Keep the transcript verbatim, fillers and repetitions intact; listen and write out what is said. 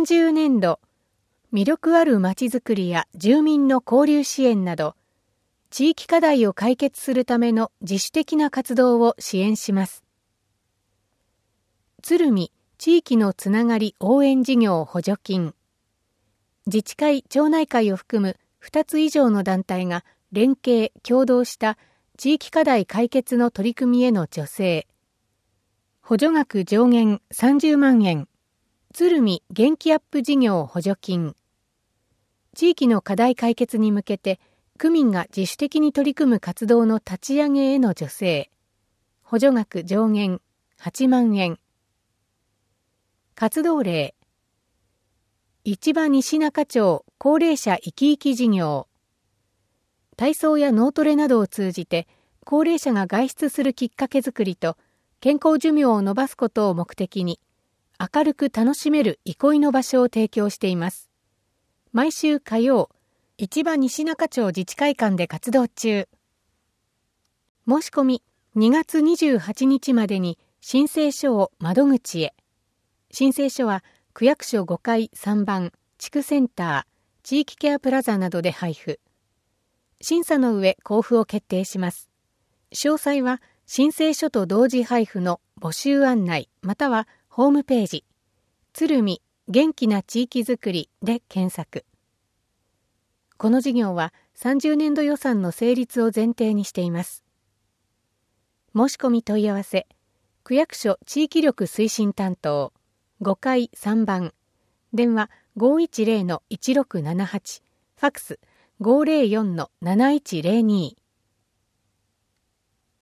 んじゅうねんど、魅力あるまちづくりや住民の交流支援など、地域課題を解決するための自主的な活動を支援します。鶴見地域のつながり応援事業補助金。自治会・町内会を含むふたつ以上の団体が連携・協働した地域課題解決の取り組みへの助成。補助額上限さんじゅうまんえん。鶴見元気アップ事業補助金。地域の課題解決に向けて区民が自主的に取り組む活動の立ち上げへの助成。補助額上限はちまんえん。活動例。市場西中町高齢者生き生き事業。体操や脳トレなどを通じて高齢者が外出するきっかけづくりと健康寿命を延ばすことを目的に明るく楽しめる憩いの場所を提供しています。毎週火曜、市場西中町自治会館で活動中。申し込みにがつにじゅうはちにちまでに申請書を窓口へ。申請書は区役所ごかいさんばん地区センター地域ケアプラザなどで配布。審査の上交付を決定します。詳細は申請書と同時配布の募集案内またはホームページ鶴見元気な地域づくりで検索。この事業はさんじゅうねんど予算の成立を前提にしています。申し込み問い合わせ区役所地域力推進担当ごかいさんばん電話 ごーいちゼロのいちろくななはち ファックス ごーゼロよんのなないちゼロに